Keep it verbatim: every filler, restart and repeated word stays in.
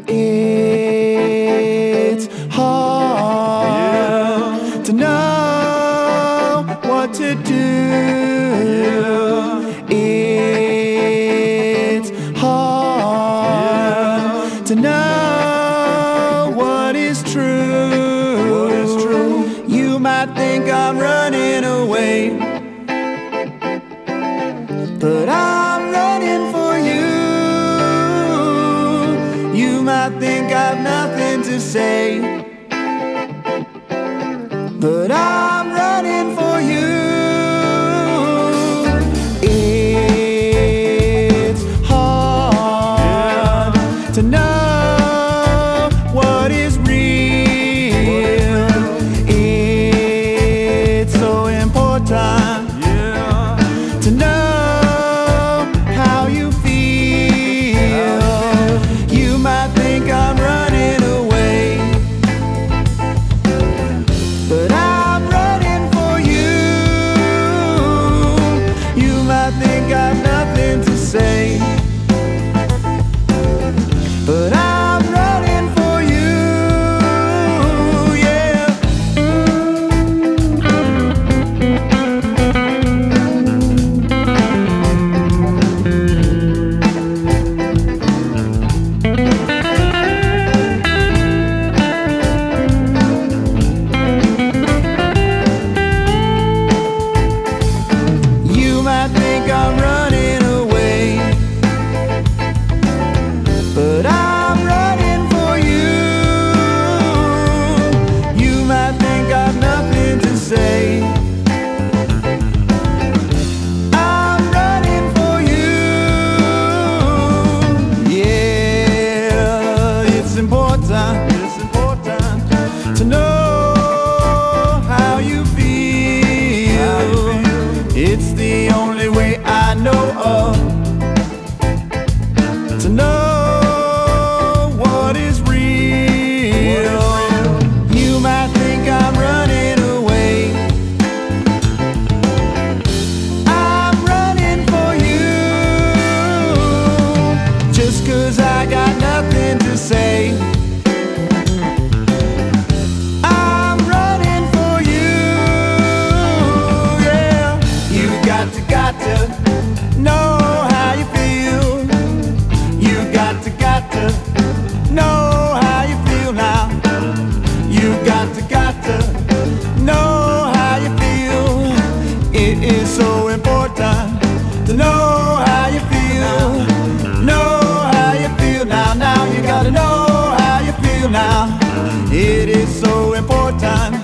It's hard yeah. to know what to do. Yeah. It's hard yeah. to know what is true. What is true. You might think I'm running away, but I'm running for you. You might think I've nothing to say, but I'm running for you. It's hard yeah. to know what is real. It's so important yeah. to know how you feel. You might think I'm running away, but I'm running for you. You might think I've nothing to say, but I'm running for you, yeah. You might think I'm running away, but I'm running for you. You might think I've nothing to say, I'm running for you. Yeah, it's important, it's important to know how you feel. It's the only way I know of to know what is real. You might think I'm running away, I'm running for you. Just 'cause I got nothing to say, I'm running for you, yeah. You got to, got to know how you feel. You got to, got to know how you feel now. You got to, got to know how you feel. It is so important to know how you feel. Know how you feel now. Now you gotta know how you feel now. It is so important